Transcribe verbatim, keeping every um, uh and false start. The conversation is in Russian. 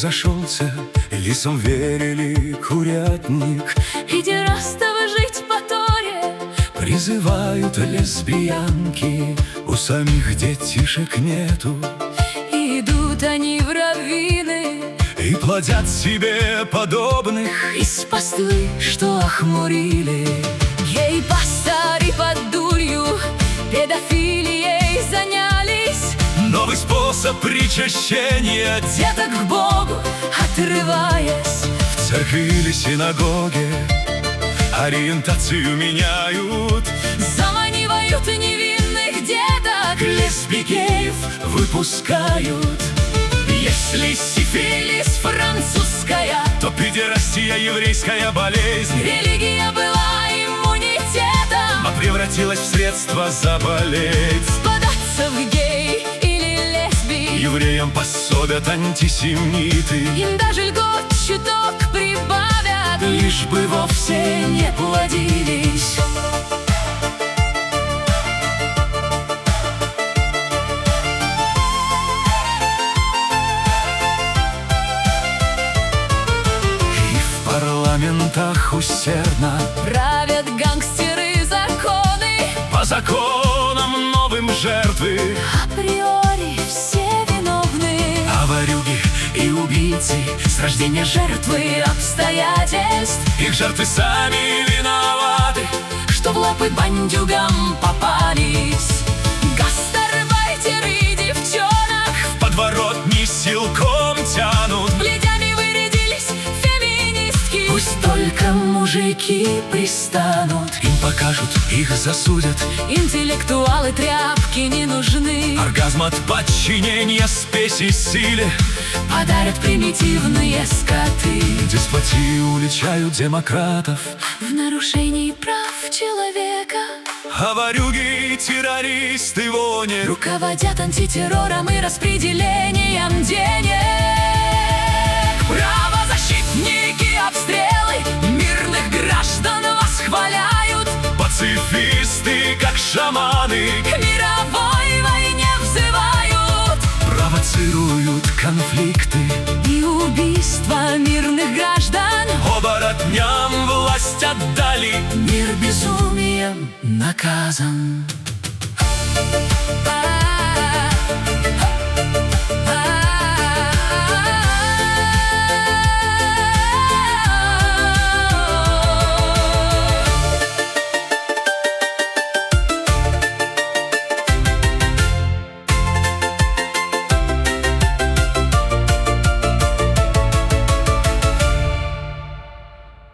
разошелся, лисом верили курятник. И террастого жить по Торе Призывают лесбиянки, у самих детишек нету. И идут они в раввины И плодят себе подобных из паствы, что охмурили. Гей-пастори под дурью педофилией занялись. Новый способ причащения, Деток к Богу отрываясь. в церкви или синагоге ориентацию меняют. Заманивают невинных деток, Лесби-геев выпускают. если сифилис французская, То педерастия еврейская болезнь, религия была иммунитетом. а превратилась в средство заболеть. Податься в гей или лесби, Евреям пособят антисемиты, им даже льгот чуток прибавят, лишь бы вовсе не плодились. И в парламентах усердно Правят гангстеры законы, по законам новым жертвы. априори все виновны. А ворюги и убийцы С рождения жертвы обстоятельств, их жертвы сами виноваты, что в лапы бандюгам попались. Гастарбайтеры девчонок в подворотни силком тянут. бледями вырядились феминистки. Пусть только мужики пристанут, им покажут, их засудят. Интеллектуалы тряпки не нужны, Оргазм от подчинения спеси силе. подарят примитивные скоты. Деспотию уличают демократов, В нарушении прав человека а ворюги и террористы воне руководят антитеррором и распределением денег. Правозащитники обстрелы мирных граждан восхваляют. пацифисты, как шаманы, К мировой войне взывают. провоцируют конфликты. И убийства мирных граждан Оборотням власть отдали, мир безумием наказан.